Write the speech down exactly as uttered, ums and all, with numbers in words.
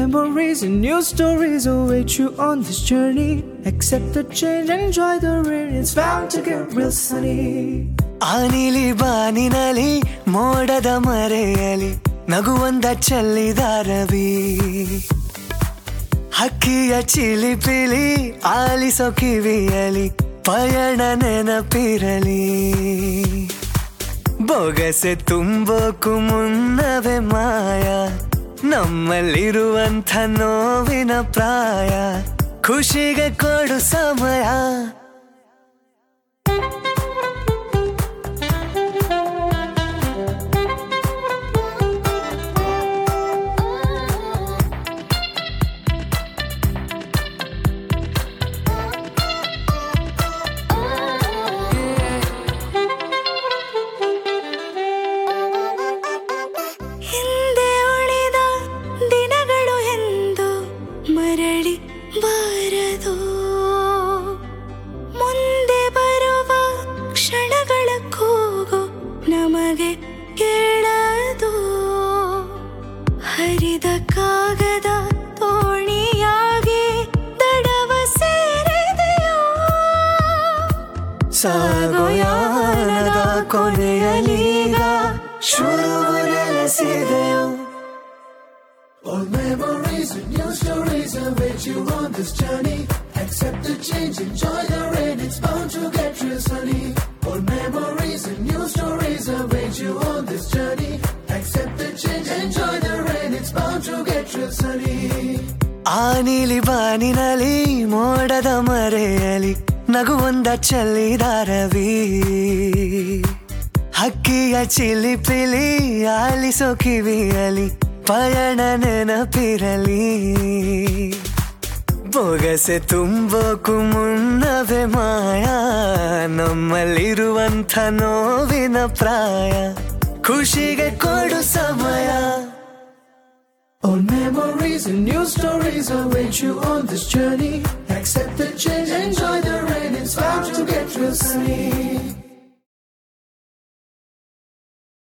memories and new stories await you on this journey. Accept the change, enjoy the rain, it's bound to get real sunny. ಆ ನೀಲಿ ಬಾನಿನಲ್ಲಿ ಮೋಡದ ಮರೆಯಲಿ ನಗುವಂದ ಚೆಲ್ಲಿದ ರವಿ, ಹಕ್ಕಿಯ ಚಿಲಿಪಿಲಿ ಆಲಿಸೋ ಕಿವಿಯಲಿ ಪಯಣ ನೆನಪಿರಲಿ. ಬೊಗಸೆ ತುಂಬೋಕು ಮುನ್ನವೇ ಮಾಯ, ನಮ್ಮಲ್ಲಿರುವಂಥ ನೋವಿನ ಪ್ರಾಯ, ಖುಷಿಗೆ ಕೊಡು ಸಮಯ. ಮರಳಿ ಬಾರದು, ಮುಂದೆ ಬರುವ ಕ್ಷಣಗಳ ಕೂಗು ನಮಗೆ ಕೇಳದು. ಹರಿದ ಕಾಗದ ತೋಣಿಯಾಗಿ ದಡವ ಸೇರಿದೆಯೋ, ಸಾಗೋಯಾನದ ಕೊನೆಯಲೀಗ ಶುರುವು ನೆಲೆಸಿದೆಯೋ. Old memories and new stories await you on this journey. Accept the change, enjoy the rain, it's bound to get real sunny. Old memories and new stories await you on this journey. Accept the change, enjoy the rain, it's bound to get real sunny. ಆ ನೀಲಿ ಬಾನಿನಲ್ಲಿ ಮೋಡದ ಮರೆಯಲಿ ನಗುವಂದ ಚೆಲ್ಲಿದ ರವಿ, ಹಕ್ಕಿಯ ಚಿಲಿಪಿಲಿ ಆಲಿಸೋ ಕಿವಿಯಲಿ ಪಯಣ ನೆನಪಿರಲಿ. ಬೊಗಸೆ ತುಂಬೋಕು ಮುನ್ನವೇ ಮಾಯ, ನಮ್ಮಲ್ಲಿರುವಂಥ ನೋವಿನ ಪ್ರಾಯ, ಖುಷಿಗೆ ಕೊಡು ಸಮಯ. Old memories and new stories await you on this journey. Accept the change, enjoy the rain, it's bound to get real sunny.